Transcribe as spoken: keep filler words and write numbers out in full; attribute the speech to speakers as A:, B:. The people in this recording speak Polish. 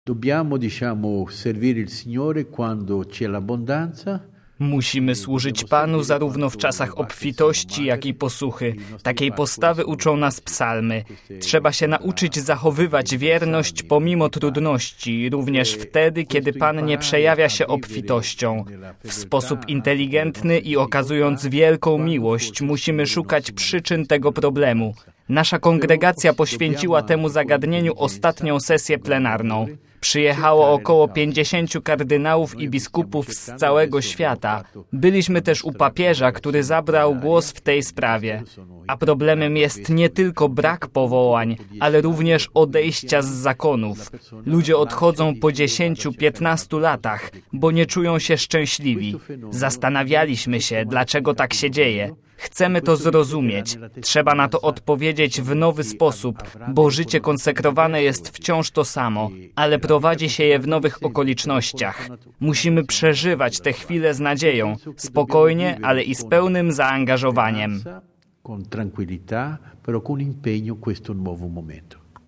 A: Dobbiamo, diciamo, servire il Signore quando c'è l'abbondanza.
B: Musimy służyć Panu zarówno w czasach obfitości, jak i posuchy. Takiej postawy uczą nas psalmy. Trzeba się nauczyć zachowywać wierność pomimo trudności, również wtedy, kiedy Pan nie przejawia się obfitością. W sposób inteligentny i okazując wielką miłość, musimy szukać przyczyn tego problemu. Nasza kongregacja poświęciła temu zagadnieniu ostatnią sesję plenarną. Przyjechało około pięćdziesięciu kardynałów i biskupów z całego świata. Byliśmy też u papieża, który zabrał głos w tej sprawie. A problemem jest nie tylko brak powołań, ale również odejścia z zakonów. Ludzie odchodzą po dziesięciu, piętnastu latach, bo nie czują się szczęśliwi. Zastanawialiśmy się, dlaczego tak się dzieje. Chcemy to zrozumieć. Trzeba na to odpowiedzieć w nowy sposób, bo życie konsekrowane jest wciąż to samo, ale prowadzi się je w nowych okolicznościach. Musimy przeżywać te chwile z nadzieją, spokojnie, ale i z pełnym zaangażowaniem.
A: Con tranquillità, però con impegno questo nuovo momento.